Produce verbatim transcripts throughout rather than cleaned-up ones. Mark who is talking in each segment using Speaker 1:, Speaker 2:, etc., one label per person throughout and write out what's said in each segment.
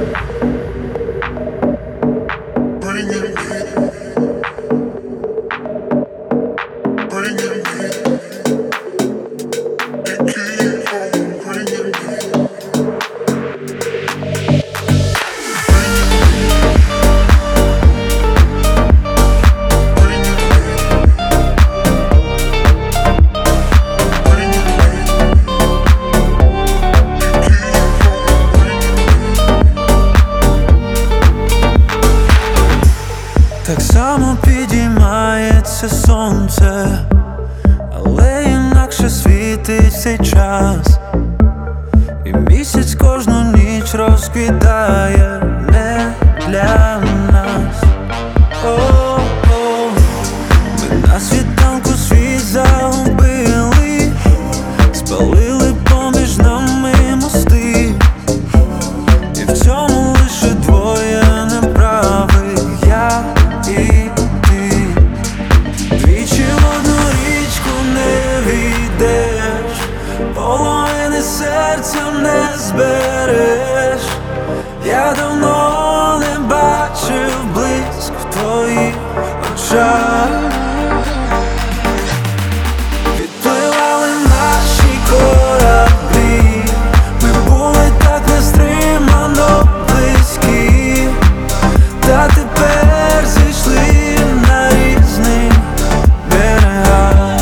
Speaker 1: Так само підіймається сонце, але інакше світить цей час, і місяць кожну ніч розквітає не для нас. О-о, ми на світанку світ загубили, спалили поміж нами мости, і в цьому лише двоє неправих, я і ти. Двічі в одну річку не війдеш, половини серця не збереш. Я давно не бачив блиск в твоїх очах. Відпливали наші кораблі, ми були так нестримано близькі, та тепер зійшли на різних берегах.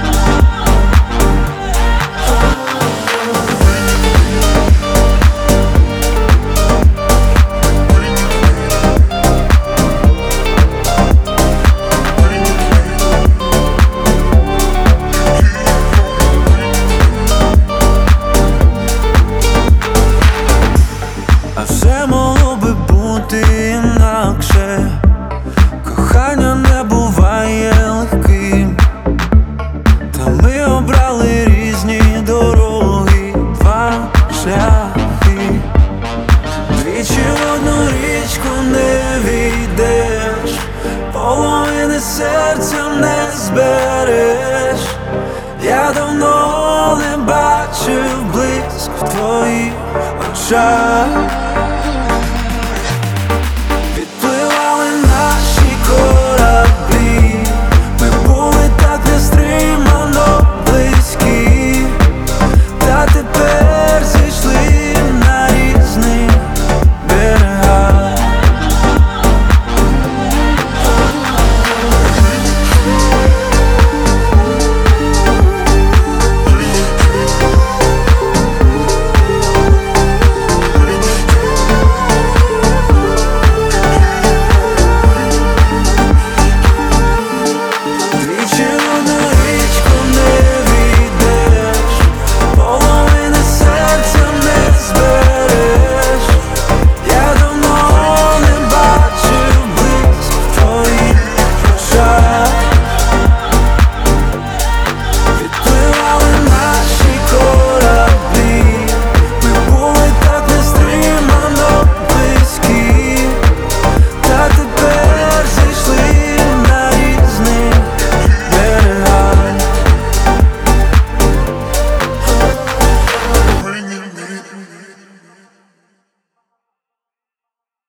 Speaker 1: А все могло би бути інакше. Кохання не буває легким, та ми обрали різні дороги, два шляхи. Двічі в одну річку не війдеш, половини серця не збереш. Я давно не бачив блиск в твоїх очах.